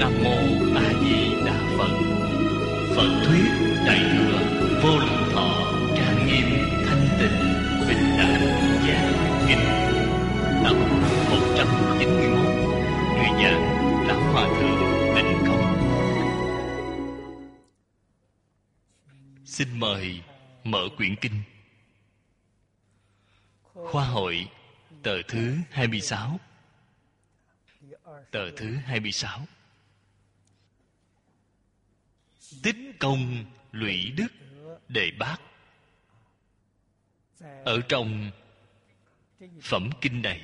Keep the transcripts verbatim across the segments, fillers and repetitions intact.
Nam mô A Di Đà Phật. Phật thuyết Đại thừa Vô Lượng Thọ trang nghiêm thanh tịnh bình đẳng giác kinh. Tập một trăm chín mươi mốt. Người giảng Lão Hòa Thượng Tịnh Công. Xin mời mở quyển kinh. Khoa hội tờ thứ hai mươi sáu. Tờ thứ hai mươi sáu. Tích công lũy đức đề bát. Ở trong phẩm kinh này,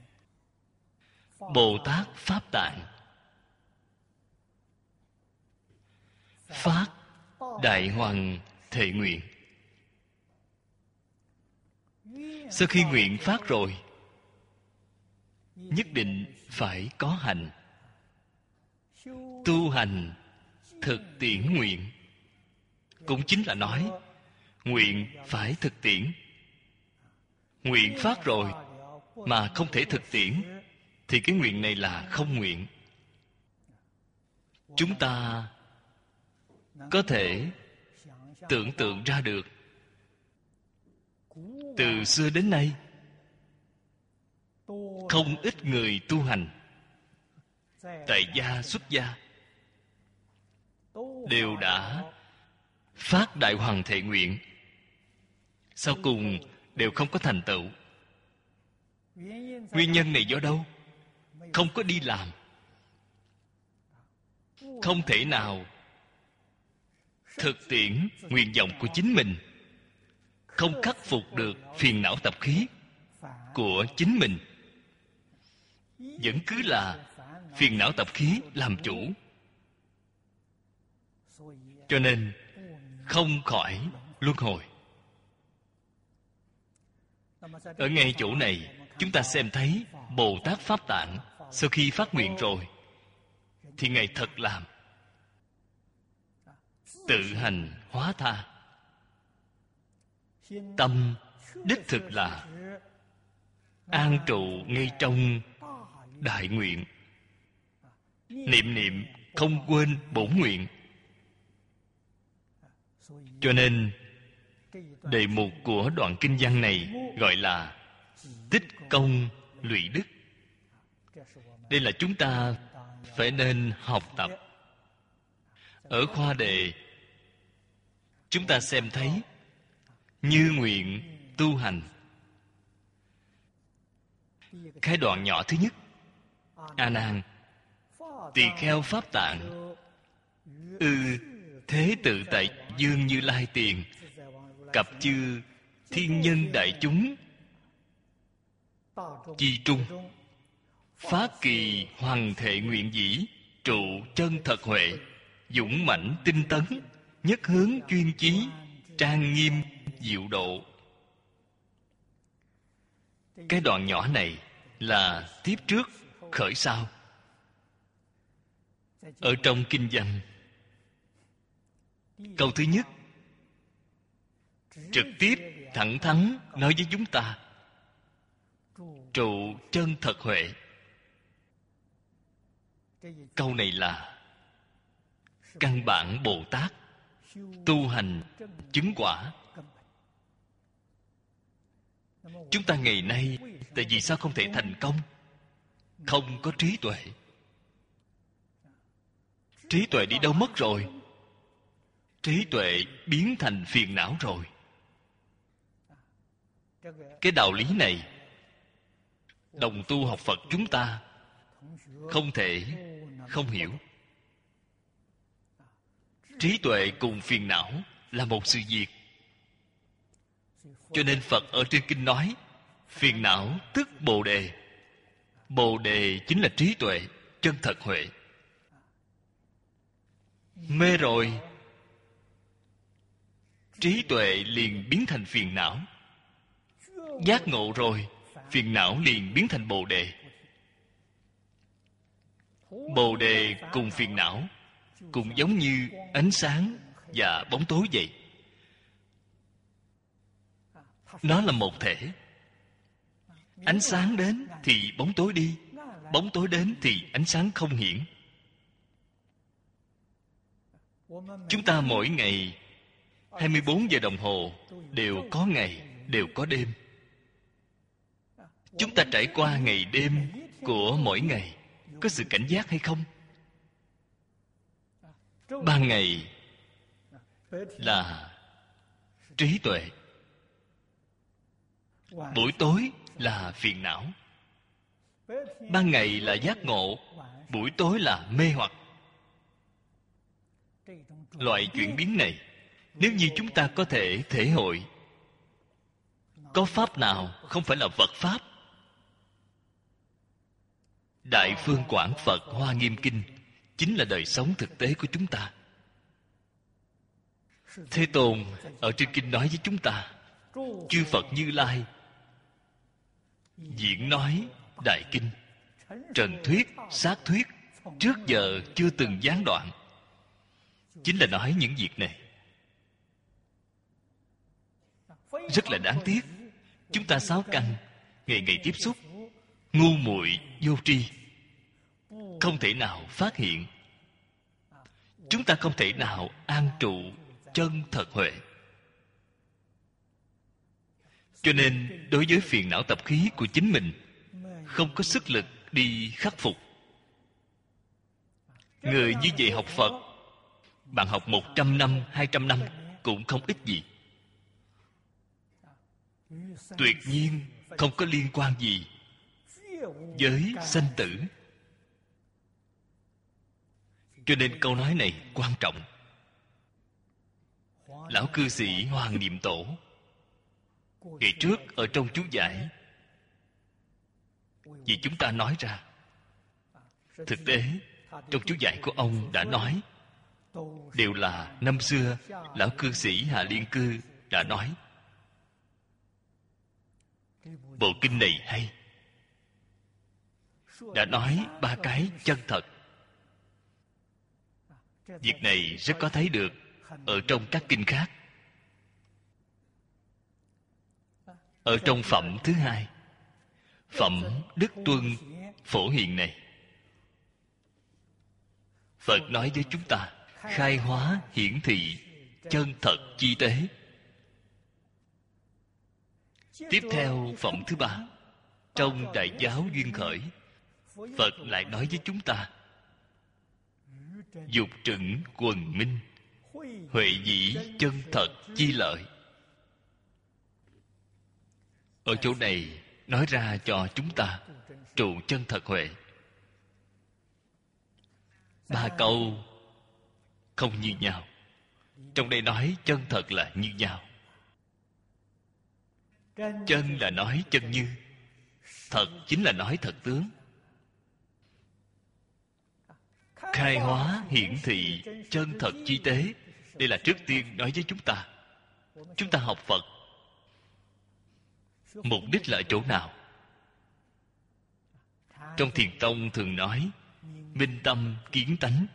Bồ Tát Pháp Tạng phát đại hoằng thệ nguyện. Sau khi nguyện phát rồi, nhất định phải có hành. Tu hành thực tiễn nguyện, cũng chính là nói nguyện phải thực tiễn. Nguyện phát rồi mà không thể thực tiễn thì cái nguyện này là không nguyện. Chúng ta có thể tưởng tượng ra được, từ xưa đến nay không ít người tu hành, tại gia xuất gia, đều đã phát đại hoằng thệ nguyện, sau cùng đều không có thành tựu. Nguyên nhân này do đâu? Không có đi làm, không thể nào thực tiễn nguyện vọng của chính mình, không khắc phục được phiền não tập khí của chính mình, vẫn cứ là phiền não tập khí làm chủ, cho nên không khỏi luân hồi. Ở ngay chỗ này, chúng ta xem thấy Bồ Tát Pháp Tạng sau khi phát nguyện rồi thì Ngài thật làm, tự hành hóa tha. Tâm đích thực là an trụ ngay trong đại nguyện, niệm niệm không quên bổn nguyện. Cho nên đề mục của đoạn kinh văn này gọi là tích công lũy đức. Đây là chúng ta phải nên học tập. Ở khoa đề chúng ta xem thấy như nguyện tu hành. Cái đoạn nhỏ thứ nhất: A Nan, tỳ kheo Pháp Tạng ư thế tự tại Dương Như Lai tiền, cập chư thiên nhân đại chúng chi trung, phá kỳ hoàng thệ nguyện dĩ, trụ chân thật huệ, dũng mãnh tinh tấn, nhất hướng chuyên chí, trang nghiêm diệu độ. Cái đoạn nhỏ này là tiếp trước khởi sau. Ở trong kinh văn, câu thứ nhất trực tiếp thẳng thắn nói với chúng ta trụ chân thật huệ. Câu này là căn bản Bồ Tát tu hành chứng quả. Chúng ta ngày nay tại vì sao không thể thành công? Không có trí tuệ. Trí tuệ đi đâu mất rồi? Trí tuệ biến thành phiền não rồi. Cái đạo lý này, đồng tu học Phật chúng ta không thể không hiểu. Trí tuệ cùng phiền não là một sự việc. Cho nên Phật ở trên kinh nói phiền não tức Bồ Đề. Bồ Đề chính là trí tuệ, chân thật huệ. Mê rồi, trí tuệ liền biến thành phiền não. Giác ngộ rồi, phiền não liền biến thành Bồ Đề. Bồ Đề cùng phiền não cũng giống như ánh sáng và bóng tối vậy. Nó là một thể. Ánh sáng đến thì bóng tối đi, bóng tối đến thì ánh sáng không hiển. Chúng ta mỗi ngày hai mươi bốn giờ đồng hồ đều có ngày, đều có đêm. Chúng ta trải qua ngày đêm của mỗi ngày, có sự cảnh giác hay không? Ban ngày là trí tuệ, buổi tối là phiền não. Ban ngày là giác ngộ, buổi tối là mê hoặc. Loại chuyển biến này, nếu như chúng ta có thể thể hội, có pháp nào không phải là Phật pháp? Đại Phương Quảng Phật Hoa Nghiêm Kinh chính là đời sống thực tế của chúng ta. Thế Tôn ở trên kinh nói với chúng ta, chư Phật Như Lai diễn nói đại kinh, trần thuyết, sát thuyết, trước giờ chưa từng gián đoạn, chính là nói những việc này. Rất là đáng tiếc, chúng ta sáu căn ngày ngày tiếp xúc, ngu muội vô tri, không thể nào phát hiện. Chúng ta không thể nào an trụ chân thật huệ. Cho nên đối với phiền não tập khí của chính mình, không có sức lực đi khắc phục. Người như vậy học Phật, bạn học một trăm năm, hai trăm năm cũng không ích gì. Tuyệt nhiên không có liên quan gì với sanh tử. Cho nên câu nói này quan trọng. Lão cư sĩ Hoàng Niệm Tổ ngày trước ở trong chú giải vì chúng ta nói ra. Thực tế trong chú giải của ông đã nói, đều là năm xưa lão cư sĩ Hà Liên Cư đã nói. Bộ kinh này hay, đã nói ba cái chân thật. Việc này rất có thấy được ở trong các kinh khác. Ở trong phẩm thứ hai, phẩm Đức Tuân Phổ Hiền này, Phật nói với chúng ta khai hóa hiển thị chân thật chi tế. Tiếp theo phẩm thứ ba, trong Đại Giáo Duyên Khởi, Phật lại nói với chúng ta dục trừng quần minh, huệ dĩ chân thật chi lợi. Ở chỗ này nói ra cho chúng ta trụ chân thật huệ. Ba câu không như nhau. Trong đây nói chân thật là như nhau. Chân là nói chân như, thật chính là nói thật tướng. Khai hóa hiển thị chân thật chi tế, đây là trước tiên nói với chúng ta. Chúng ta học Phật mục đích là ở chỗ nào? Trong Thiền Tông thường nói minh tâm kiến tánh.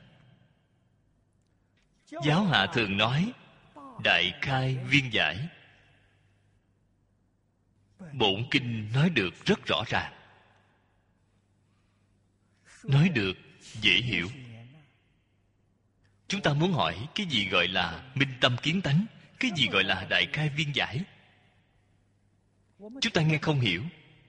Giáo hạ thường nói đại khai viên giải. Bổn kinh nói được rất rõ ràng, nói được dễ hiểu. Chúng ta muốn hỏi cái gì gọi là minh tâm kiến tánh, cái gì gọi là đại khai viên giải, chúng ta nghe không hiểu.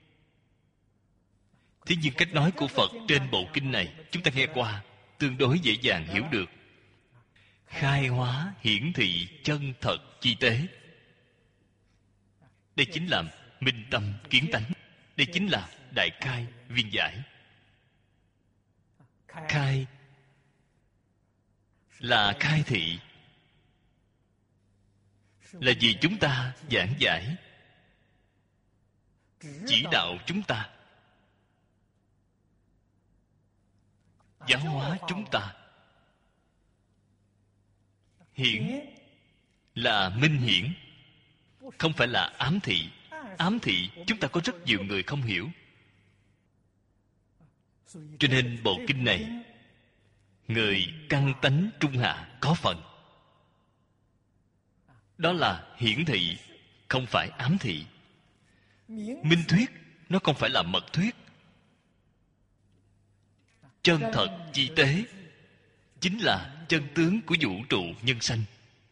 Thế nhưng cách nói của Phật trên bộ kinh này chúng ta nghe qua, tương đối dễ dàng hiểu được. Khai hóa hiển thị chân thật chi tế, đây chính là minh tâm kiến tánh. Đây chính là đại khai viên giải. Khai là khai thị, là vì chúng ta giảng giải, chỉ đạo chúng ta, giáo hóa chúng ta. Hiển là minh hiển, không phải là ám thị. Ám thị chúng ta có rất nhiều người không hiểu. Cho nên bộ kinh này, người căn tánh trung hạ có phần. Đó là hiển thị, không phải ám thị. Minh thuyết, nó không phải là mật thuyết. Chân thật chi tế chính là chân tướng của vũ trụ nhân sanh.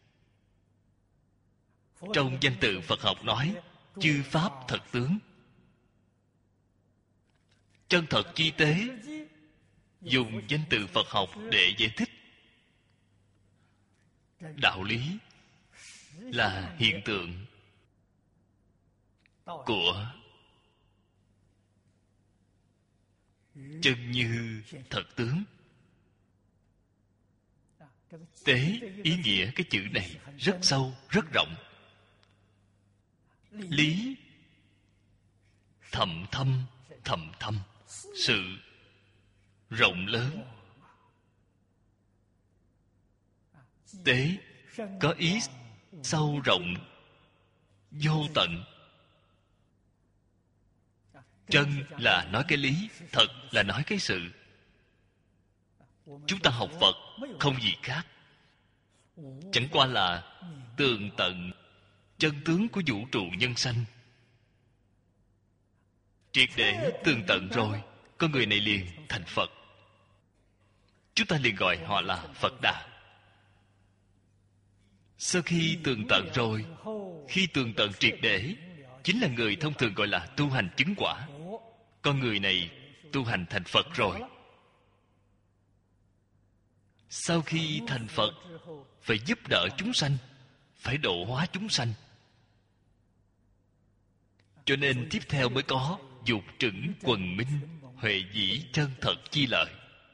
Trong danh từ Phật học nói chư pháp thật tướng. Chân thật chi tế dùng danh từ Phật học để giải thích. Đạo lý là hiện tượng của chân như thật tướng. Tế ý nghĩa cái chữ này rất sâu, rất rộng. Lý thầm thâm, thầm thâm. Sự rộng lớn. Tế có ý sâu rộng, vô tận. Chân là nói cái lý, thật là nói cái sự. Chúng ta học Phật không gì khác, chẳng qua là tường tận chân tướng của vũ trụ nhân sanh. Triệt để tường tận rồi, con người này liền thành Phật. Chúng ta liền gọi họ là Phật Đà. Sau khi tường tận rồi, khi tường tận triệt để, chính là người thông thường gọi là tu hành chứng quả. Con người này tu hành thành Phật rồi. Sau khi thành Phật, phải giúp đỡ chúng sanh, phải độ hóa chúng sanh. Cho nên tiếp theo mới có dục trửng quần minh, huệ dĩ chân thật chi lợi.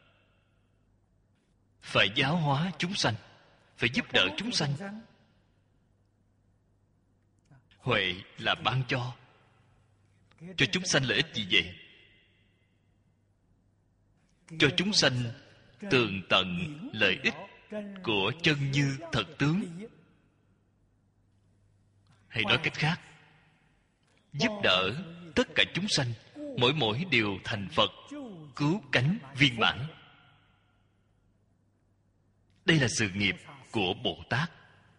Phải giáo hóa chúng sanh, phải giúp đỡ chúng sanh. Huệ là ban cho. Cho chúng sanh lợi ích gì vậy? Cho chúng sanh tường tận lợi ích của chân như thật tướng. Hay nói cách khác, giúp đỡ tất cả chúng sanh, mỗi mỗi đều thành Phật, cứu cánh viên mãn. Đây là sự nghiệp của Bồ Tát.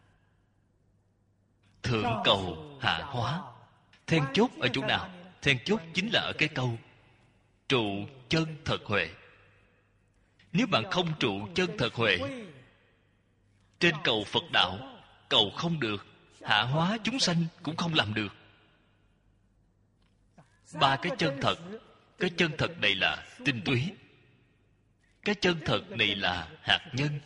Thượng cầu hạ hóa. Then chốt ở chỗ nào? Then chốt chính là ở cái câu trụ chân thật huệ. Nếu bạn không trụ chân thật huệ, trên cầu Phật đạo cầu không được, hạ hóa chúng sanh cũng không làm được. Ba cái chân thật. Cái chân thật này là tinh túy, cái chân thật này là hạt nhân.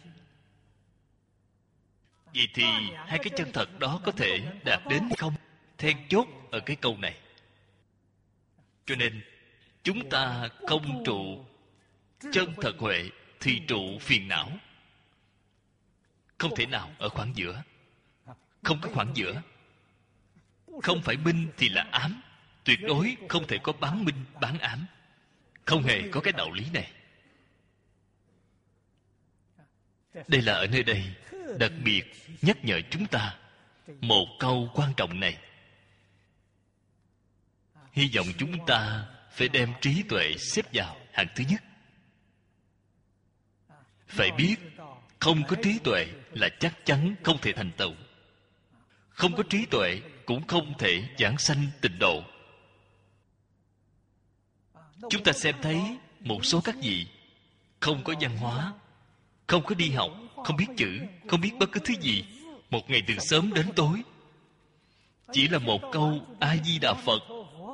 Vậy thì hai cái chân thật đó có thể đạt đến hay không? Then chốt ở cái câu này. Cho nên chúng ta không trụ chân thật huệ thì trụ phiền não. Không thể nào ở khoảng giữa. Không có khoảng giữa. Không phải minh thì là ám. Tuyệt đối không thể có bán minh bán ám. Không hề có cái đạo lý này. Đây là ở nơi đây đặc biệt nhắc nhở chúng ta một câu quan trọng này. Hy vọng chúng ta phải đem trí tuệ xếp vào hàng thứ nhất. Phải biết không có trí tuệ là chắc chắn không thể thành tựu. Không có trí tuệ cũng không thể giảng sanh tịnh độ. Chúng ta xem thấy một số các vị không có văn hóa, không có đi học, không biết chữ, không biết bất cứ thứ gì, một ngày từ sớm đến tối chỉ là một câu A Di Đà Phật,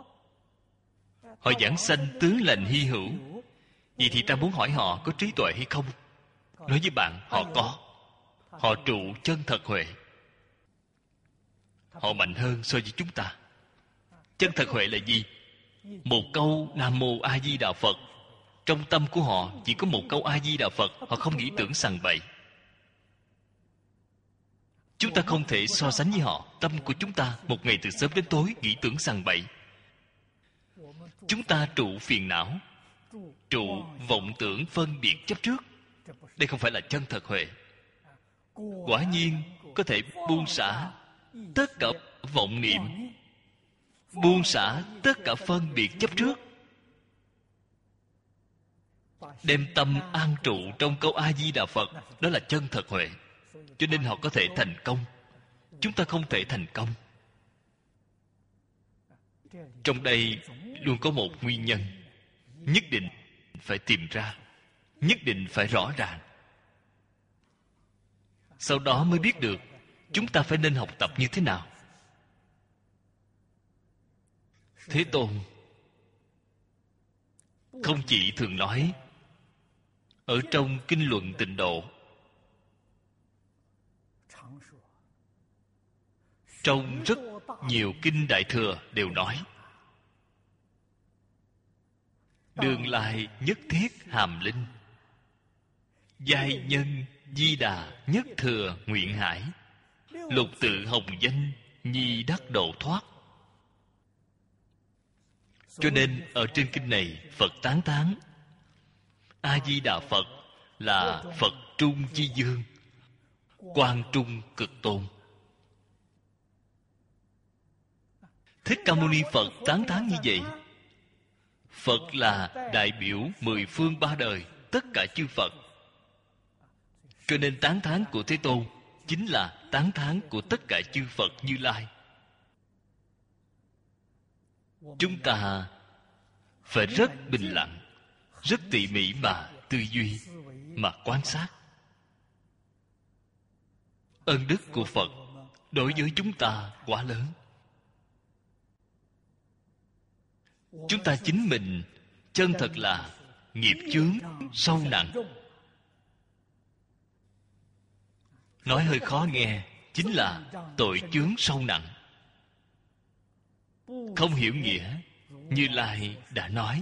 họ giảng sanh tướng lành hy hữu. Vậy thì ta muốn hỏi họ có trí tuệ hay không? Nói với bạn, họ có. Họ trụ chân thật huệ. Họ mạnh hơn so với chúng ta. Chân thật huệ là gì? Một câu Nam Mô A Di Đà Phật, trong tâm của họ chỉ có một câu A Di Đà Phật. Họ không nghĩ tưởng sằng bậy. Chúng ta không thể so sánh với họ. Tâm của chúng ta một ngày từ sớm đến tối nghĩ tưởng sằng bậy. Chúng ta trụ phiền não, trụ vọng tưởng phân biệt chấp trước. Đây không phải là chân thật huệ. Quả nhiên có thể buông xả tất cả vọng niệm, buông xả tất cả phân biệt chấp trước, đem tâm an trụ trong câu A Di Đà Phật. Đó là chân thật huệ. Cho nên họ có thể thành công. Chúng ta không thể thành công. Trong đây luôn có một nguyên nhân, nhất định phải tìm ra, nhất định phải rõ ràng. sau đó mới biết được chúng ta phải nên học tập như thế nào. Thế Tôn không chỉ thường nói ở trong kinh luận Tịnh Độ, trong rất nhiều kinh Đại Thừa đều nói đường lai nhất thiết hàm linh, giai nhân di đà nhất thừa nguyện hải, lục tự hồng danh nhi đắc độ thoát. Cho nên ở trên kinh này Phật tán thán A Di Đà Phật là Phật trung chi dương, quang trung cực tôn. Thích Ca Mâu Ni Phật tán thán như vậy. Phật là đại biểu mười phương ba đời tất cả chư Phật. Cho nên tán thán của Thế Tôn chính là tán thán của tất cả chư Phật Như Lai. Chúng ta phải rất bình lặng, rất tỉ mỉ mà tư duy, mà quan sát. Ân đức của Phật đối với chúng ta quá lớn. Chúng ta chính mình chân thật là nghiệp chướng sâu nặng. Nói hơi khó nghe, chính là tội chướng sâu nặng. Không hiểu nghĩa, Như Lai đã nói,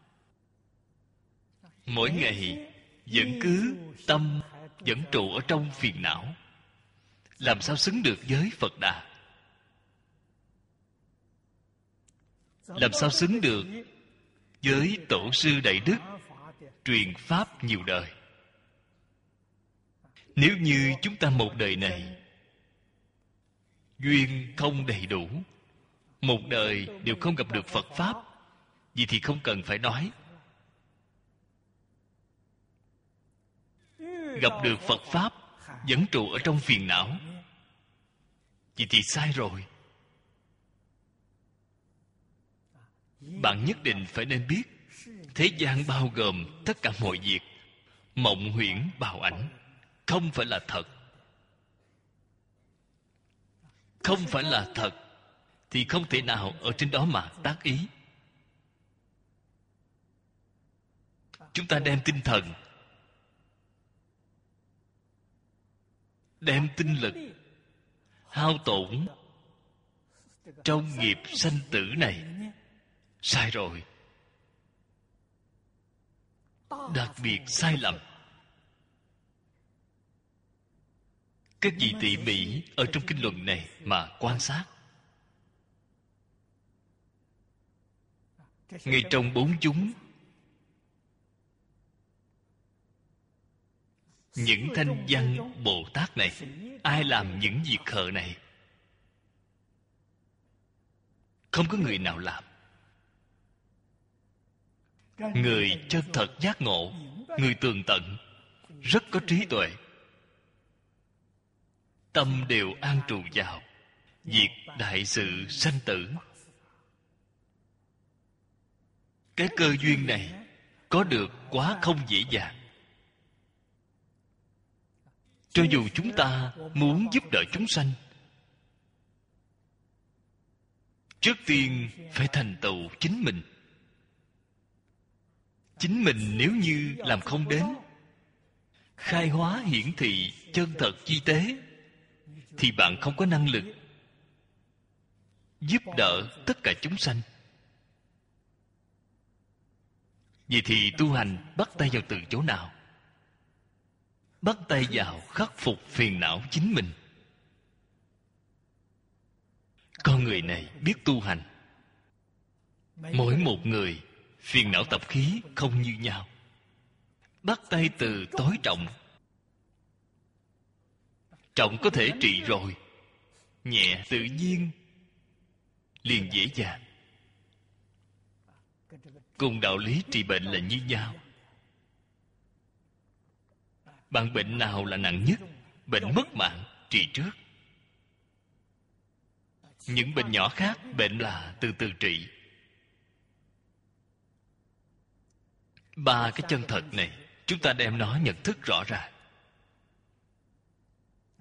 mỗi ngày vẫn cứ tâm vẫn trụ ở trong phiền não, làm sao xứng được với Phật Đà? Làm sao xứng được với tổ sư đại đức truyền pháp nhiều đời? Nếu như chúng ta một đời này duyên không đầy đủ, một đời đều không gặp được Phật pháp, vậy thì không cần phải nói. Gặp được Phật pháp vẫn trụ ở trong phiền não, vậy thì sai rồi. Bạn nhất định phải nên biết, thế gian bao gồm tất cả mọi việc, mộng huyễn bào ảnh, không phải là thật. Không phải là thật thì không thể nào ở trên đó mà tác ý. Chúng ta đem tinh thần, đem tinh lực hao tổn trong nghiệp sanh tử này, sai rồi. Đặc biệt sai lầm. Các vị tỉ mỉ ở trong kinh luận này mà quan sát. Ngay trong bốn chúng, những thanh văn Bồ Tát này, ai làm những việc khờ này? Không có người nào làm. Người chân thật giác ngộ, người tường tận, rất có trí tuệ, tâm đều an trụ vào việc đại sự sanh tử. Cái cơ duyên này có được quá không dễ dàng. Cho dù chúng ta muốn giúp đỡ chúng sanh, trước tiên phải thành tựu chính mình. Chính mình nếu như làm không đến, khai hóa hiển thị chân thật chi tế, thì bạn không có năng lực giúp đỡ tất cả chúng sanh. Vậy thì tu hành bắt tay vào từ chỗ nào? Bắt tay vào khắc phục phiền não chính mình. Con người này biết tu hành, mỗi một người phiền não tập khí không như nhau. Bắt tay từ tối trọng. Trọng có thể trị rồi, nhẹ tự nhiên liền dễ dàng. Cùng đạo lý trị bệnh là như nhau. Bạn bệnh nào là nặng nhất? Bệnh mất mạng, trị trước. Những bệnh nhỏ khác, bệnh là từ từ trị. Ba cái chân thật này, chúng ta đem nó nhận thức rõ ràng.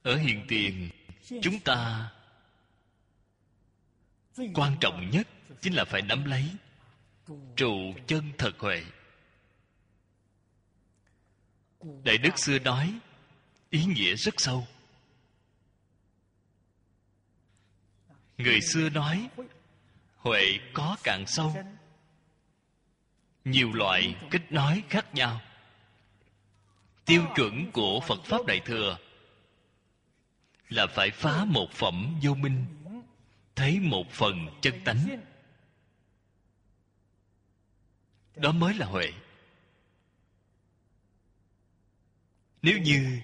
Ở hiện tiền, chúng ta quan trọng nhất chính là phải nắm lấy trụ chân thật huệ. Đại đức xưa nói ý nghĩa rất sâu. Người xưa nói huệ có cạn sâu, nhiều loại cách nói khác nhau. Tiêu chuẩn của Phật Pháp Đại Thừa là phải phá một phẩm vô minh, thấy một phần chân tánh. Đó mới là huệ. Nếu như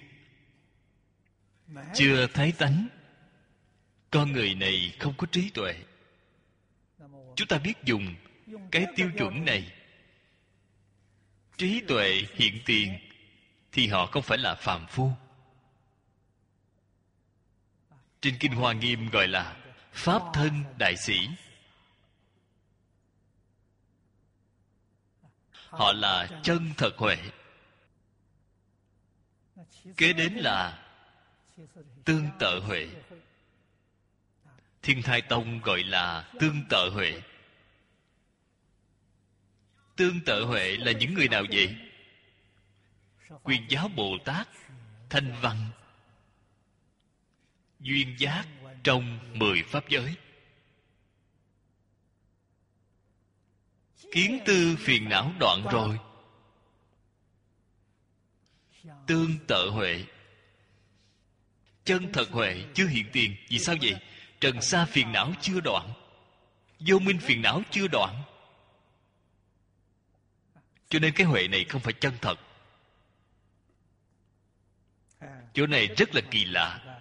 chưa thấy tánh, con người này không có trí tuệ, chúng ta biết dùng cái tiêu chuẩn này, trí tuệ hiện tiền, thì họ không phải là phàm phu. Trên Kinh Hoa Nghiêm gọi là Pháp thân đại sĩ. Họ là chân thật huệ. Kế đến là tương tự huệ. Thiên Thai Tông gọi là tương tự huệ. Tương tự huệ là những người nào vậy? Quyền Giáo Bồ Tát, Thanh Văn, duyên giác trong mười pháp giới. Kiến tư phiền não đoạn rồi, tương tự huệ. Chân thật huệ chưa hiện tiền. Vì sao vậy? Trần sa phiền não chưa đoạn, vô minh phiền não chưa đoạn, cho nên cái huệ này không phải chân thật. Chỗ này rất là kỳ lạ.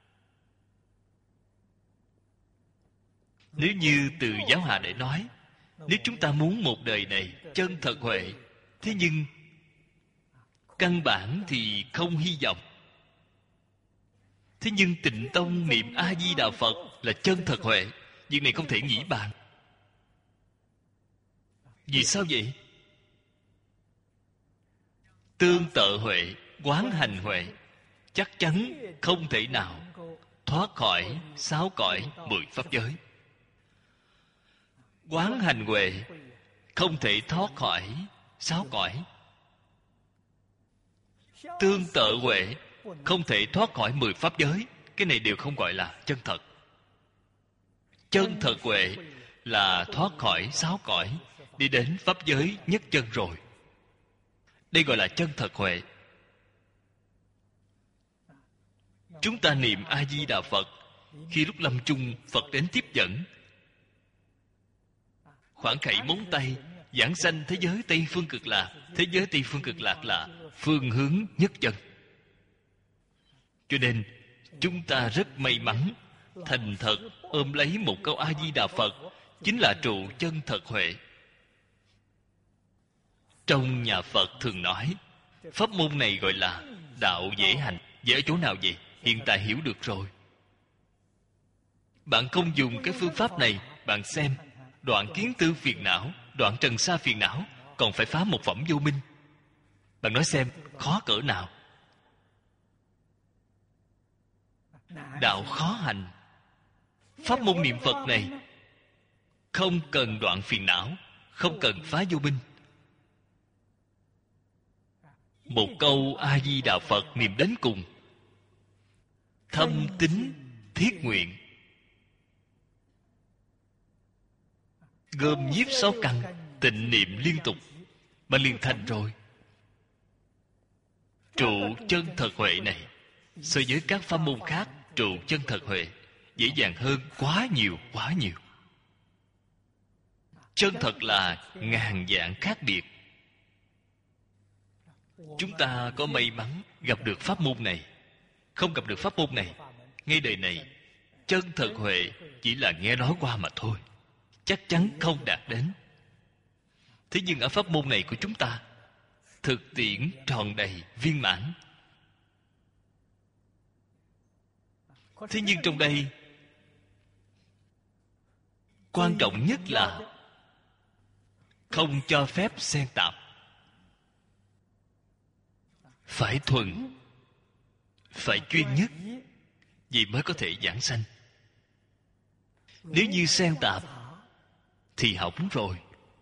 Nếu như từ giáo hạ để nói, nếu chúng ta muốn một đời này chân thật huệ, thế nhưng căn bản thì không hy vọng. Thế nhưng Tịnh Tông niệm A Di Đà Phật là chân thật huệ, việc này không thể nghĩ bàn. Vì sao vậy? Tương tự huệ, quán hành huệ, chắc chắn không thể nào thoát khỏi sáu cõi mười pháp giới. Quán hành huệ không thể thoát khỏi sáu cõi. Tương tự huệ không thể thoát khỏi mười pháp giới. Cái này đều không gọi là chân thật. Chân thật huệ là thoát khỏi sáu cõi, đi đến pháp giới nhất chân rồi. Đây gọi là chân thật huệ. Chúng ta niệm A Di Đà Phật, khi lúc lâm chung Phật đến tiếp dẫn, khoảng khẩy móng tay giảng sanh thế giới Tây Phương Cực Lạc. Thế giới Tây Phương Cực Lạc là phương hướng nhất chân. Cho nên chúng ta rất may mắn, thành thật ôm lấy một câu A Di Đà Phật, chính là trụ chân thật huệ. Trong nhà Phật thường nói, pháp môn này gọi là đạo dễ hành. Dễ ở chỗ nào vậy? Hiện tại hiểu được rồi. Bạn không dùng cái phương pháp này, bạn xem, đoạn kiến tư phiền não, đoạn trần sa phiền não, còn phải phá một phẩm vô minh. Bạn nói xem, khó cỡ nào? Đạo khó hành. Pháp môn niệm Phật này không cần đoạn phiền não, không cần phá vô minh. Một câu A Di Đà Phật niệm đến cùng, thâm tín thiết nguyện, gom nhiếp sáu căn, tịnh niệm liên tục mà liền thành rồi. Trụ chân thật huệ này so với các pháp môn khác, trụ chân thật huệ dễ dàng hơn quá nhiều quá nhiều. Chân thật là ngàn vạn khác biệt. Chúng ta có may mắn gặp được pháp môn này. Không gặp được pháp môn này, ngay đời này chân thật huệ chỉ là nghe nói qua mà thôi, chắc chắn không đạt đến. Thế nhưng ở pháp môn này của chúng ta, thực tiễn tròn đầy viên mãn. Thế nhưng trong đây quan trọng nhất là không cho phép xen tạp. Phải thuần, phải chuyên nhất, vậy mới có thể giảng sanh. Nếu như xen tạp thì hỏng rồi.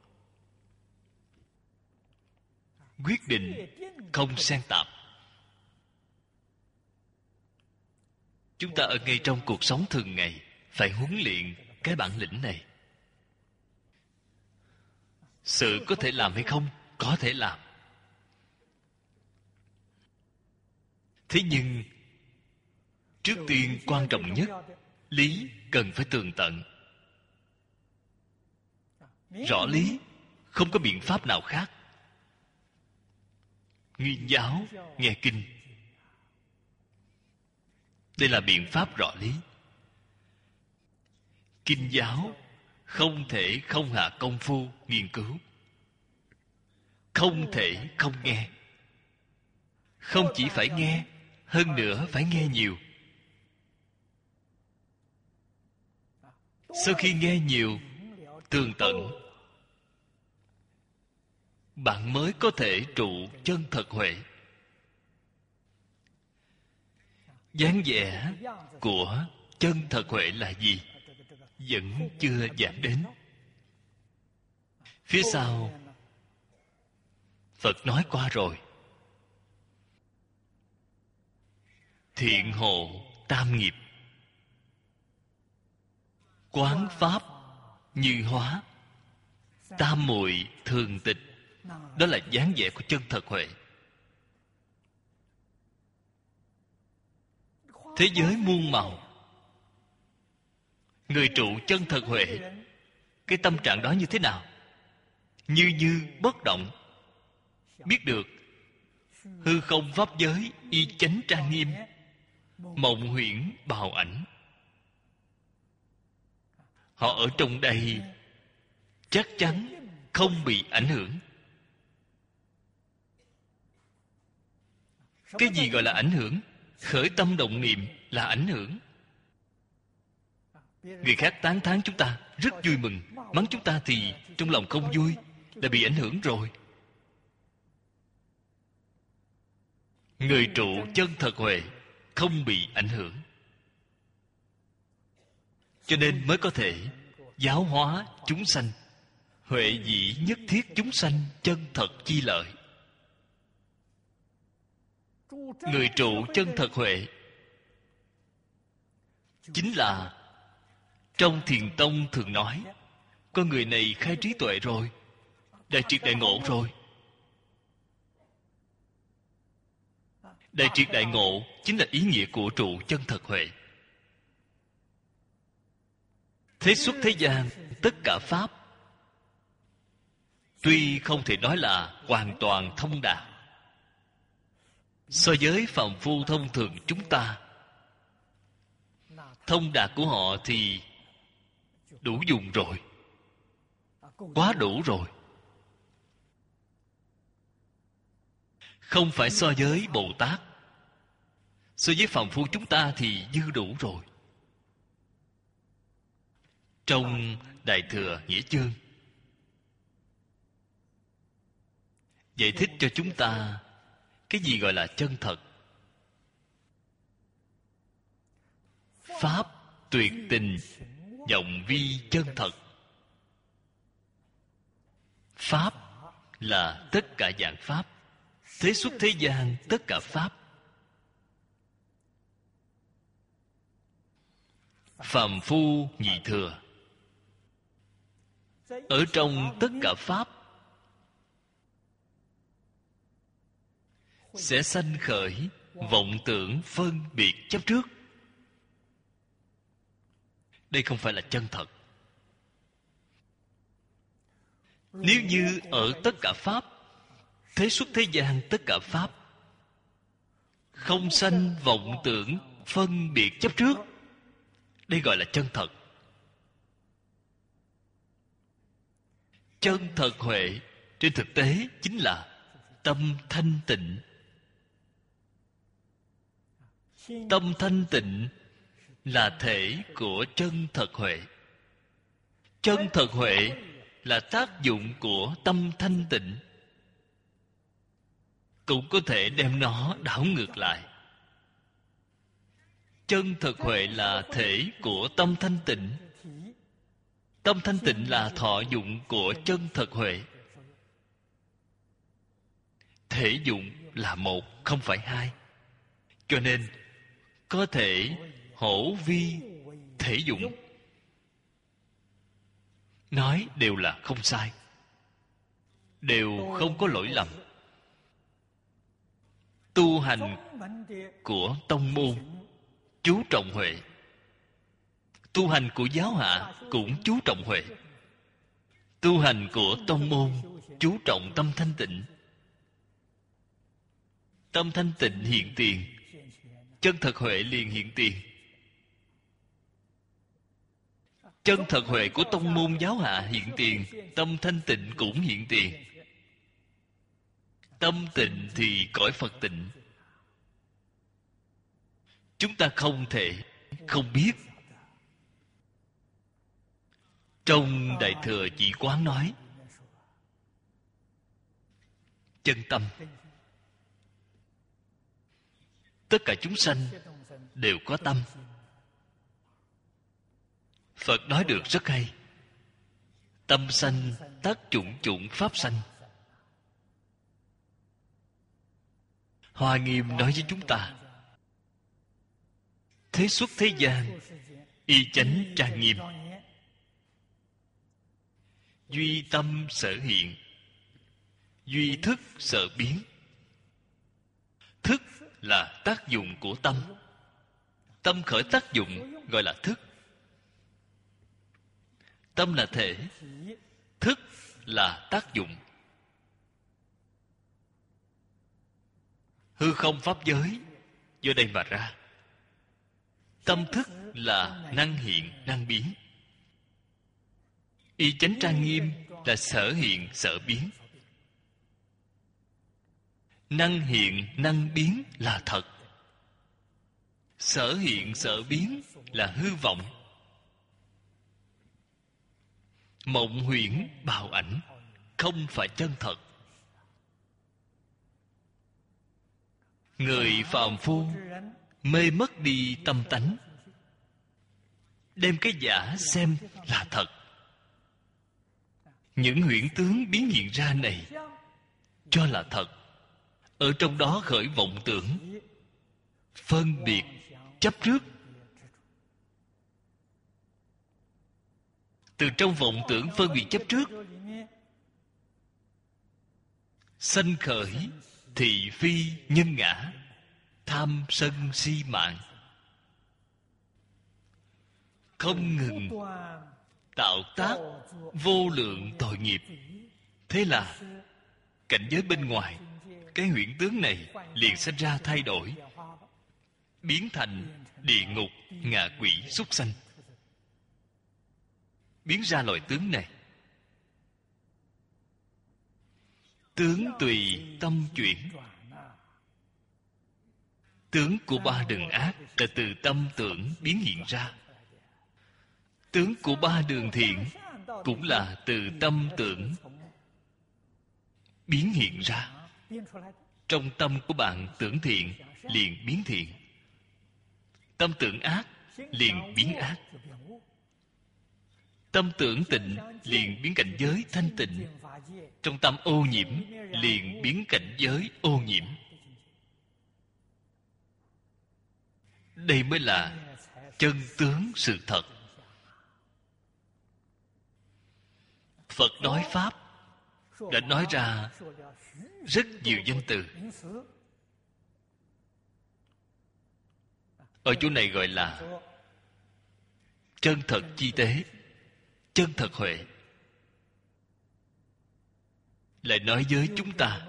Quyết định không xen tạp. Chúng ta ở ngay trong cuộc sống thường ngày phải huấn luyện cái bản lĩnh này. Sự có thể làm hay không? Có thể làm. Thế nhưng trước tiên quan trọng nhất, lý cần phải tường tận. Rõ lý, không có biện pháp nào khác. Nguyên giáo, nghe kinh, đây là biện pháp rõ lý. Kinh giáo không thể không hạ công phu nghiên cứu, không thể không nghe. Không chỉ phải nghe, hơn nữa phải nghe nhiều. Sau khi nghe nhiều, tường tận, bạn mới có thể trụ chân thật huệ. Dáng vẻ của chân thật huệ là gì? Vẫn chưa giảng đến. Phía sau Phật nói qua rồi. Thiện hộ tam nghiệp, quán pháp như hóa, tam muội thường tịch. Đó là dáng vẻ của chân thật huệ. Thế giới muôn màu, người trụ chân thật huệ, cái tâm trạng đó như thế nào? Như như bất động. Biết được hư không pháp giới y chánh trang nghiêm, mộng huyễn bào ảnh. Họ ở trong đây chắc chắn không bị ảnh hưởng. Cái gì gọi là ảnh hưởng? Khởi tâm động niệm là ảnh hưởng. Người khác tán thán chúng ta rất vui mừng, mắng chúng ta thì trong lòng không vui, là bị ảnh hưởng rồi. Người trụ chân thật huệ không bị ảnh hưởng, cho nên mới có thể giáo hóa chúng sanh. Huệ dĩ nhất thiết chúng sanh chân thật chi lợi. Người trụ chân thật huệ chính là trong Thiền Tông thường nói, con người này khai trí tuệ rồi, đại triệt đại ngộ rồi. Đại triệt đại ngộ chính là ý nghĩa của trụ chân thật huệ. Thế xuất thế gian tất cả pháp, tuy không thể nói là hoàn toàn thông đạt, so với phàm phu thông thường chúng ta, thông đạt của họ thì đủ dùng rồi, quá đủ rồi. Không phải so với Bồ Tát, so với phàm phu chúng ta thì dư đủ rồi. Trong Đại Thừa Nghĩa Chương giải thích cho chúng ta cái gì gọi là chân thật. Pháp tuyệt tình vọng vi chân thật. Pháp là tất cả dạng pháp, thế xuất thế gian tất cả pháp. Phàm phu nhị thừa, ở trong tất cả pháp sẽ sanh khởi vọng tưởng phân biệt chấp trước. Đây không phải là chân thật. Nếu như ở tất cả pháp, thế xuất thế gian tất cả pháp, không sanh vọng tưởng phân biệt chấp trước, đây gọi là chân thật. Chân thật huệ trên thực tế chính là tâm thanh tịnh. Tâm thanh tịnh là thể của chân thật huệ. Chân thật huệ là tác dụng của tâm thanh tịnh. Cũng có thể đem nó đảo ngược lại. Chân thật huệ là thể của tâm thanh tịnh. Tâm thanh tịnh là thọ dụng của chân thật huệ. Thể dụng là một, không phải hai. Cho nên có thể hổ vi thể dụng, nói đều là không sai, đều không có lỗi lầm. Tu hành của tông môn chú trọng huệ, tu hành của giáo hạ cũng chú trọng huệ. Tu hành của tông môn chú trọng tâm thanh tịnh. Tâm thanh tịnh hiện tiền, chân thật huệ liền hiện tiền. Chân thật huệ của tông môn giáo hạ hiện tiền, tâm thanh tịnh cũng hiện tiền. Tâm tịnh thì cõi Phật tịnh. Chúng ta không thể không biết. Trong Đại Thừa Chỉ Quán nói, chân tâm, tất cả chúng sanh đều có tâm. Phật nói được rất hay. Tâm sanh tác chủng chủng pháp sanh. Hoa Nghiêm nói với chúng ta, thế xuất thế gian, y chánh trang nghiêm, duy tâm sở hiện, duy thức sở biến. Thức là tác dụng của tâm. Tâm khởi tác dụng gọi là thức. Tâm là thể, thức là tác dụng. Hư không pháp giới do đây mà ra. Tâm thức là năng hiện năng biến. Y chánh trang nghiêm là sở hiện sở biến. Năng hiện năng biến là thật. Sở hiện sở biến là hư vọng. Mộng huyễn bào ảnh, không phải chân thật. Người phàm phu mê mất đi tâm tánh, đem cái giả xem là thật. Những huyễn tướng biến hiện ra này cho là thật, ở trong đó khởi vọng tưởng, phân biệt, chấp trước. Từ trong vọng tưởng phân biệt chấp trước sanh khởi thị phi nhân ngã, tham sân si mạng, không ngừng tạo tác vô lượng tội nghiệp. Thế là cảnh giới bên ngoài, cái huyễn tướng này liền sinh ra thay đổi, biến thành địa ngục, ngạ quỷ, súc sanh. Biến ra loại tướng này. Tướng tùy tâm chuyển. Tướng của ba đường ác là từ tâm tưởng biến hiện ra. Tướng của ba đường thiện cũng là từ tâm tưởng biến hiện ra. Trong tâm của bạn tưởng thiện liền biến thiện, tâm tưởng ác liền biến ác. Tâm tưởng tịnh liền biến cảnh giới thanh tịnh. Trong tâm ô nhiễm liền biến cảnh giới ô nhiễm. Đây mới là chân tướng sự thật. Phật nói Pháp đã nói ra rất nhiều danh từ. Ở chỗ này gọi là chân thật chi tế, chân thật huệ. Lại nói với chúng ta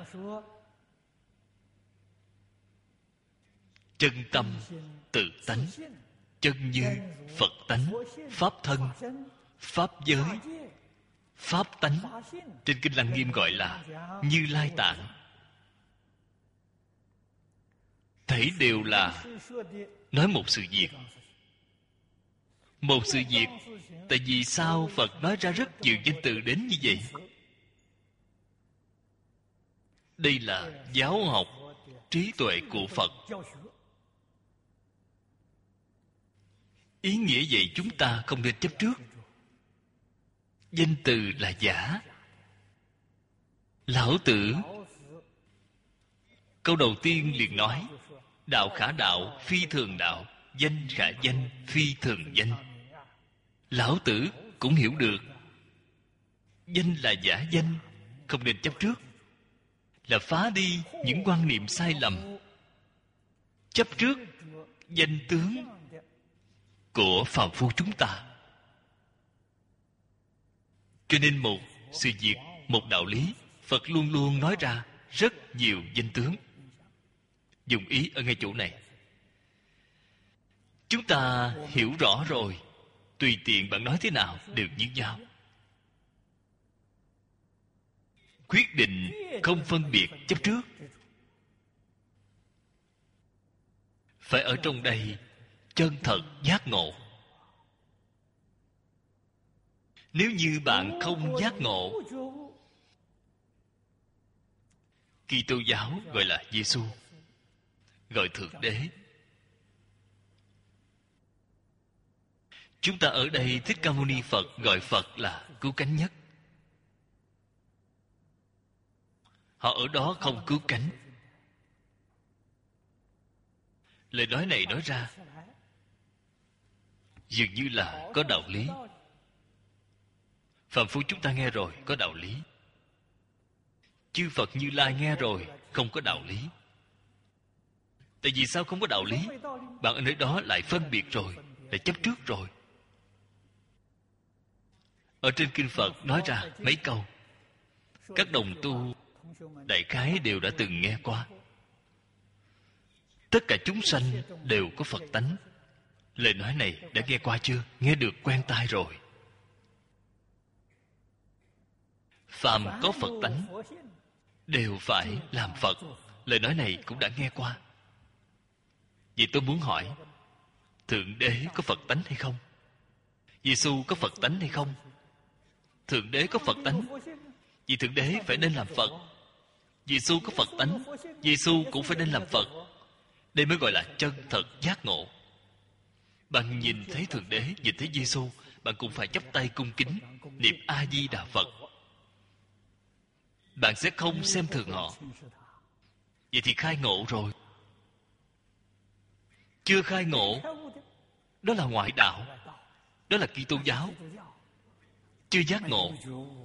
chân tâm tự tánh, chân như Phật tánh, pháp thân, pháp giới, pháp tánh. Trên Kinh Lăng Nghiêm gọi là Như Lai Tạng. Thảy đều là nói một sự việc. Một sự việc. Tại vì sao Phật nói ra rất nhiều danh từ đến như vậy? Đây là giáo học trí tuệ của Phật. Ý nghĩa vậy chúng ta không nên chấp trước. Danh từ là giả. Lão Tử câu đầu tiên liền nói: đạo khả đạo, phi thường đạo. Danh khả danh, phi thường danh. Lão Tử cũng hiểu được danh là giả danh, không nên chấp trước, là phá đi những quan niệm sai lầm chấp trước danh tướng của phàm phu chúng ta. Cho nên một sự việc, một đạo lý, Phật luôn luôn nói ra rất nhiều danh tướng. Dùng ý ở ngay chỗ này. Chúng ta hiểu rõ rồi, tùy tiện bạn nói thế nào đều như nhau. Quyết định không phân biệt chấp trước. Phải ở trong đây chân thật giác ngộ. Nếu như bạn không giác ngộ, Kitô giáo gọi là Giêsu, gọi Thượng Đế. Chúng ta ở đây Thích Ca Mâu Ni Phật gọi Phật là cứu cánh nhất. Họ ở đó không cứu cánh. Lời nói này nói ra dường như là có đạo lý. Phàm phu chúng ta nghe rồi có đạo lý. Chư Phật Như Lai nghe rồi không có đạo lý. Tại vì sao không có đạo lý? Bạn ở nơi đó lại phân biệt rồi, lại chấp trước rồi. Ở trên kinh Phật nói ra mấy câu, các đồng tu đại khái đều đã từng nghe qua. Tất cả chúng sanh đều có Phật tánh. Lời nói này đã nghe qua chưa? Nghe được quen tai rồi. Phàm có Phật tánh đều phải làm Phật. Lời nói này cũng đã nghe qua. Vậy tôi muốn hỏi, Thượng Đế có Phật tánh hay không? Giêsu có Phật tánh hay không? Thượng Đế có Phật tánh, vì Thượng Đế phải nên làm Phật. Giêsu có Phật tánh, Giêsu cũng phải nên làm Phật. Đây mới gọi là chân thật giác ngộ. Bạn nhìn thấy Thượng Đế, nhìn thấy Giêsu, bạn cũng phải chắp tay cung kính niệm A Di Đà Phật. Bạn sẽ không xem thường họ. Vậy thì khai ngộ rồi. Chưa khai ngộ, đó là ngoại đạo, đó là Kitô giáo. Chưa giác ngộ.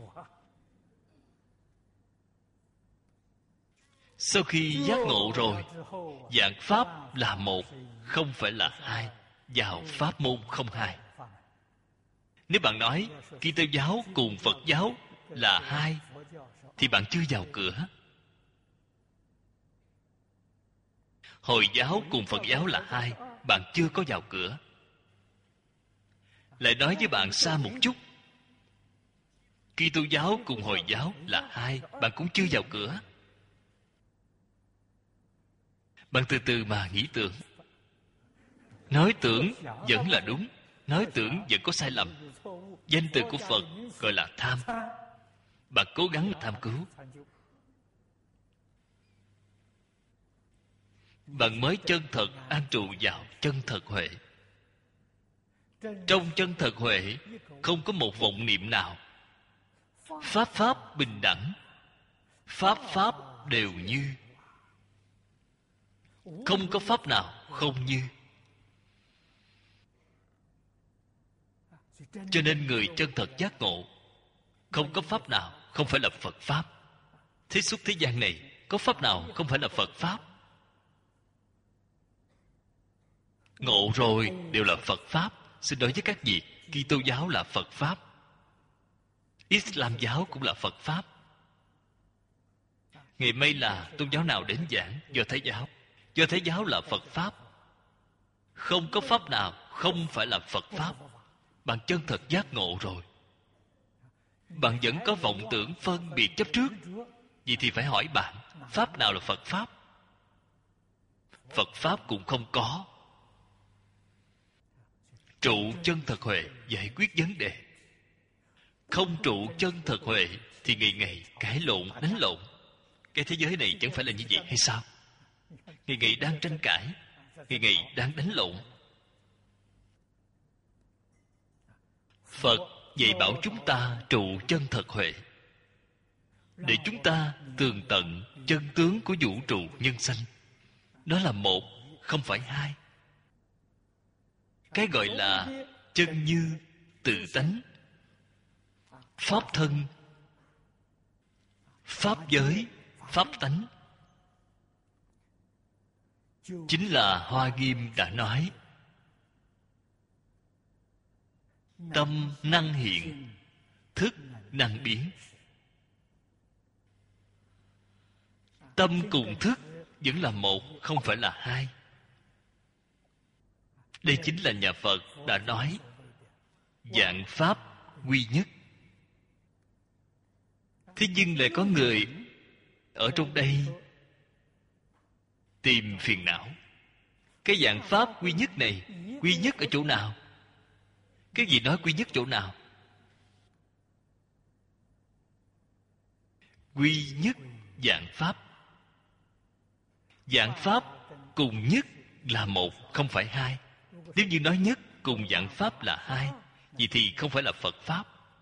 Sau khi giác ngộ rồi, dạng pháp là một, không phải là hai. Vào pháp môn không hai. Nếu bạn nói Kitô giáo cùng Phật giáo là hai, thì bạn chưa vào cửa. Hồi giáo cùng Phật giáo là hai, bạn chưa có vào cửa. Lại nói với bạn xa một chút, Kitô giáo cùng Hồi giáo là hai, bạn cũng chưa vào cửa. Bạn từ từ mà nghĩ tưởng. Nói tưởng vẫn là đúng, nói tưởng vẫn có sai lầm. Danh từ của Phật gọi là tham. Bạn cố gắng tham cứu, bạn mới chân thật an trụ vào chân thật huệ. Trong chân thật huệ không có một vọng niệm nào. Pháp pháp bình đẳng, pháp pháp đều như. Không có pháp nào không như. Cho nên người chân thật giác ngộ, không có pháp nào không phải là Phật pháp. Thế xuất thế gian này có pháp nào không phải là Phật pháp? Ngộ rồi đều là Phật pháp. Xin nói với các vị, Kitô giáo là Phật pháp, Islam giáo cũng là Phật pháp. Ngày mai là tôn giáo nào đến giảng? Do Thái giáo. Do Thái giáo là Phật pháp. Không có pháp nào không phải là Phật pháp. Bạn chân thật giác ngộ rồi. Bạn vẫn có vọng tưởng phân biệt chấp trước. Vậy thì phải hỏi bạn, pháp nào là Phật pháp? Phật pháp cũng không có. Trụ chân thật huệ giải quyết vấn đề. Không trụ chân thật huệ thì ngày ngày cãi lộn, đánh lộn. Cái thế giới này chẳng phải là như vậy hay sao? Ngày ngày đang tranh cãi, ngày ngày đang đánh lộn. Phật dạy bảo chúng ta trụ chân thật huệ, để chúng ta tường tận chân tướng của vũ trụ nhân sanh. Đó là một, không phải hai. Cái gọi là chân như tự tánh, pháp thân, pháp giới, pháp tánh, chính là Hoa Nghiêm đã nói: tâm năng hiện, thức năng biến. Tâm cùng thức vẫn là một, không phải là hai. Đây chính là nhà Phật đã nói vạn pháp quy nhất. Thế nhưng lại có người ở trong đây tìm phiền não. Cái vạn pháp quy nhất này, quy nhất ở chỗ nào? Cái gì nói quy nhất chỗ nào? Quy nhất vạn pháp. Vạn pháp cùng nhất là một, không phải hai. Nếu như nói nhất cùng vạn pháp là hai, vậy thì không phải là Phật Pháp.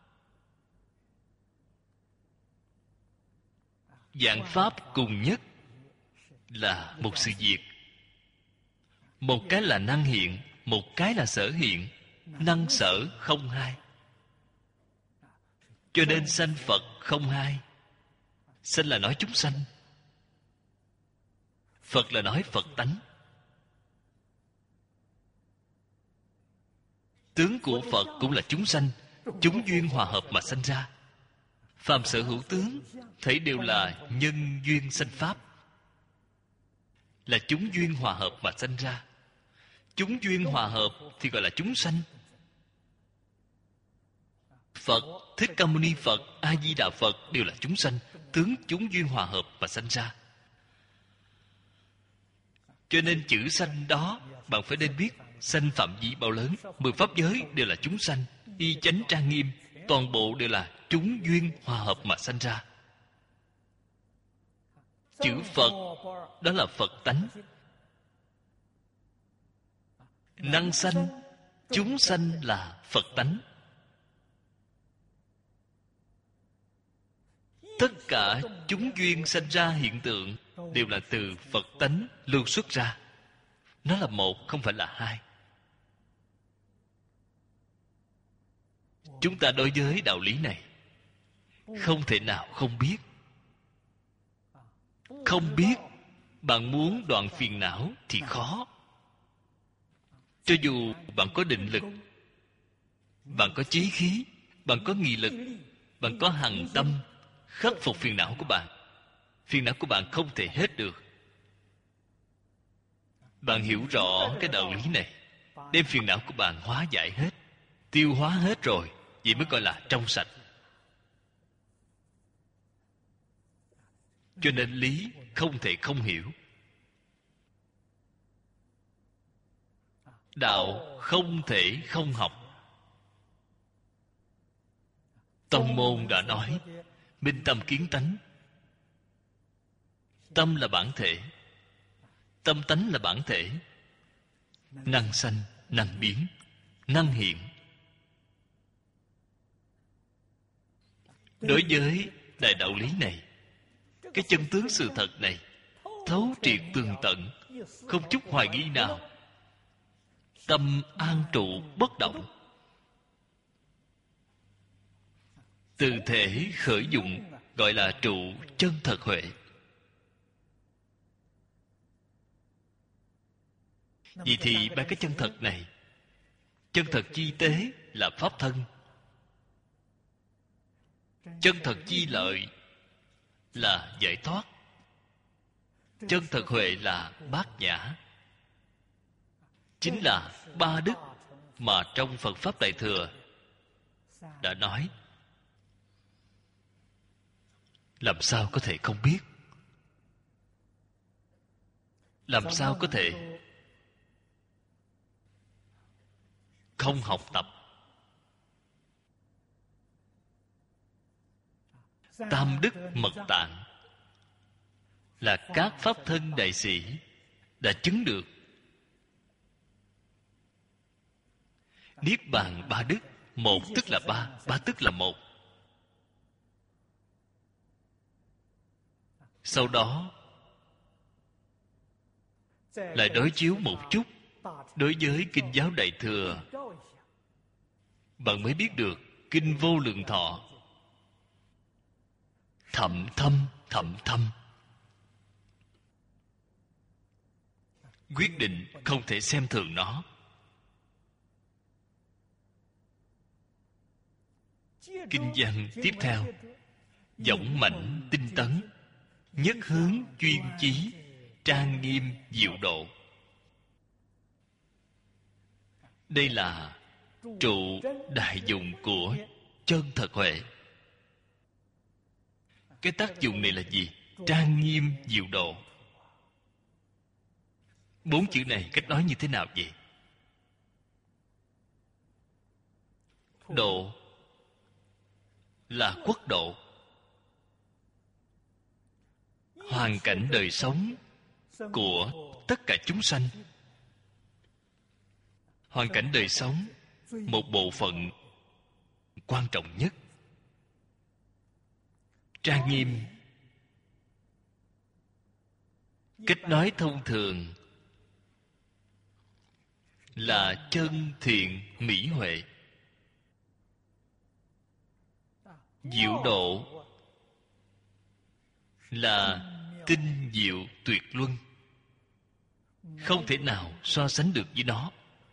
Vạn pháp cùng nhất là một sự việc. Một cái là năng hiện, một cái là sở hiện. Năng sở không hai. Cho nên sanh Phật không hai. Sanh là nói chúng sanh, Phật là nói Phật tánh. Tướng của Phật cũng là chúng sanh, chúng duyên hòa hợp mà sanh ra. Phàm sở hữu tướng thấy đều là nhân duyên sanh pháp, là chúng duyên hòa hợp mà sanh ra. Chúng duyên hòa hợp thì gọi là chúng sanh. Phật, Thích Ca Mâu Ni Phật, A Di Đà Phật đều là chúng sanh, tướng chúng duyên hòa hợp mà sanh ra. Cho nên chữ sanh đó bạn phải nên biết sanh phạm vi bao lớn. Mười pháp giới đều là chúng sanh, y chánh trang nghiêm, toàn bộ đều là chúng duyên hòa hợp mà sanh ra. Chữ Phật đó là Phật tánh. Năng sanh, chúng sanh là Phật tánh. Tất cả chúng duyên sanh ra hiện tượng đều là từ Phật tánh lưu xuất ra. Nó là một, không phải là hai. Chúng ta đối với đạo lý này không thể nào không biết. Không biết, bạn muốn đoạn phiền não thì khó. Cho dù bạn có định lực, bạn có chí khí, bạn có nghị lực, bạn có hằng tâm khắc phục phiền não của bạn, phiền não của bạn không thể hết được. Bạn hiểu rõ cái đạo lý này, đem phiền não của bạn hóa giải hết, tiêu hóa hết rồi, vậy mới gọi là trong sạch. Cho nên lý không thể không hiểu, đạo không thể không học. Tông môn đã nói minh tâm kiến tánh. Tâm là bản thể, tâm tánh là bản thể. Năng sanh, năng biến, năng hiện. Đối với đại đạo lý này, cái chân tướng sự thật này thấu triệt tường tận, không chút hoài nghi nào. Tâm an trụ bất động, từ thể khởi dụng, gọi là trụ chân thật huệ. Vì thì ba cái chân thật này, chân thật chi tế là pháp thân, chân thật chi lợi là giải thoát, chân thật huệ là bát nhã. Chính là ba đức mà trong Phật Pháp Đại Thừa đã nói. Làm sao có thể không biết? Làm sao có thể không học tập? Tam đức mật tạng là các pháp thân đại sĩ đã chứng được. Niết bàn ba đức Một tức là ba, ba tức là một. Sau đó lại đối chiếu một chút đối với Kinh giáo Đại Thừa, bạn mới biết được Kinh Vô Lượng Thọ thậm thâm, thậm thâm. Quyết định không thể xem thường nó. Kinh văn tiếp theo: dõng mãnh tinh tấn, nhất hướng chuyên chí, trang nghiêm diệu độ. Đây là trụ đại dụng của chân thật huệ. Cái tác dụng này là gì? Trang nghiêm diệu độ. Bốn chữ này cách nói như thế nào vậy? Độ là quốc độ, hoàn cảnh đời sống của tất cả chúng sanh. Hoàn cảnh đời sống một bộ phận quan trọng nhất. Trang nghiêm, cách nói thông thường là chân thiện mỹ huệ. Diệu độ là tinh diệu tuyệt luân, không thể nào so sánh được với nó.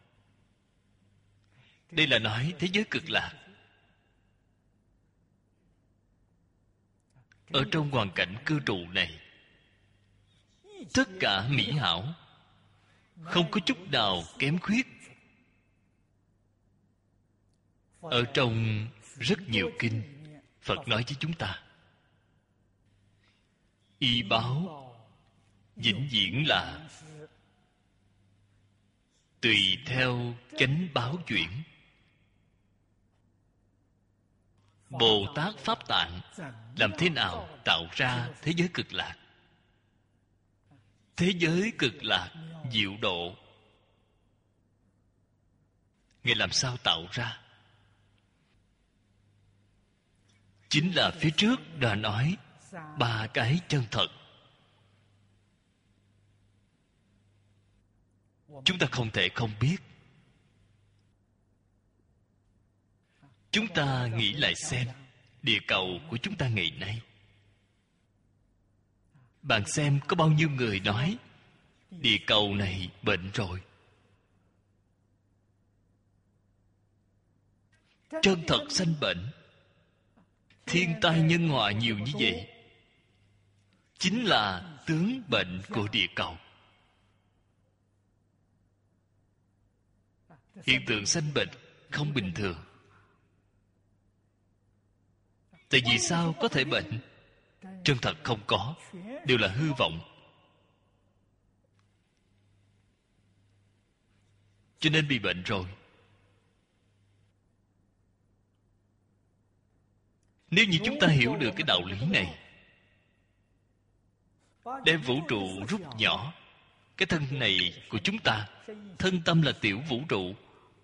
Đây là nói thế giới cực lạc. Ở trong hoàn cảnh cư trụ này, tất cả mỹ hảo, không có chút nào kém khuyết. Ở trong rất nhiều kinh, Phật nói với chúng ta, y báo vĩnh viễn là tùy theo chánh báo chuyển. Bồ Tát Pháp Tạng làm thế nào tạo ra thế giới cực lạc? Thế giới cực lạc diệu độ, Ngài làm sao tạo ra? Chính là phía trước đã nói ba cái chân thật. Chúng ta không thể không biết. Chúng ta nghĩ lại xem địa cầu của chúng ta ngày nay. Bạn xem có bao nhiêu người nói địa cầu này bệnh rồi. Chân thật sanh bệnh, thiên tai nhân họa nhiều như vậy, chính là tướng bệnh của địa cầu. Hiện tượng sanh bệnh không bình thường. Tại vì sao có thể bệnh? Chân thật không có, đều là hư vọng. Cho nên bị bệnh rồi. Nếu như chúng ta hiểu được cái đạo lý này, đem vũ trụ rút nhỏ, cái thân này của chúng ta, thân tâm là tiểu vũ trụ,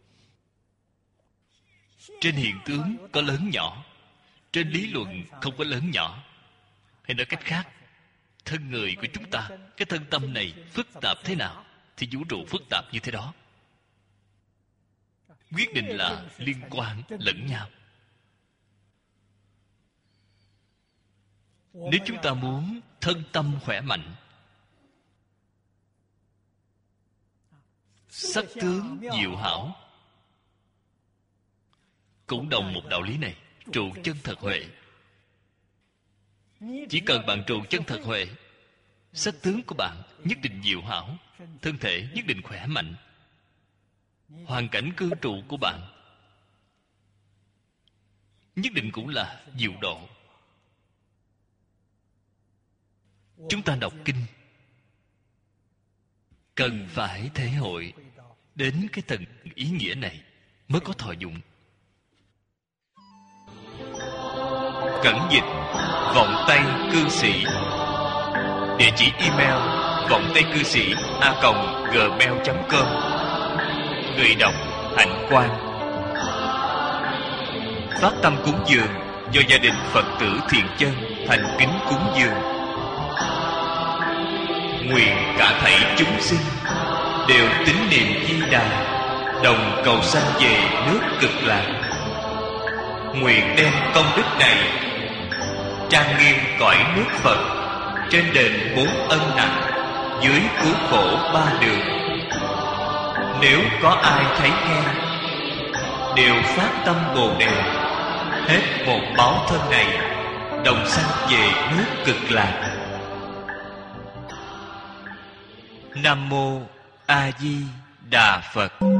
trên hiện tướng có lớn nhỏ, trên lý luận không có lớn nhỏ. Hay nói cách khác, thân người của chúng ta, cái thân tâm này phức tạp thế nào thì vũ trụ phức tạp như thế đó. Quyết định là liên quan lẫn nhau. Nếu chúng ta muốn thân tâm khỏe mạnh, sắc tướng diệu hảo, cũng đồng một đạo lý này, trụ chân thật huệ. Chỉ cần bạn trụ chân thật huệ, sắc tướng của bạn nhất định diệu hảo, thân thể nhất định khỏe mạnh, hoàn cảnh cư trụ của bạn nhất định cũng là diệu độ. Chúng ta đọc kinh cần phải thể hội đến cái tầng ý nghĩa này mới có thọ dụng. Cẩn dịch Vọng Tây Cư Sĩ. Địa chỉ email vọng tây cư sĩ a còng gmail chấm com. Người đọc Hạnh Quang. phát tâm cúng dường do gia đình Phật tử thiện chân thành kính cúng dường. Nguyện cả thảy chúng sinh đều tín niệm Di Đà, đồng cầu sanh về nước Cực Lạc. Nguyện đem công đức này trang nghiêm cõi nước Phật, trên đền bốn ân nặng, dưới cứu khổ ba đường. Nếu có ai thấy nghe, đều phát tâm Bồ Đề, hết một báo thân này, đồng sanh về nước Cực Lạc. Nam mô A Di Đà Phật.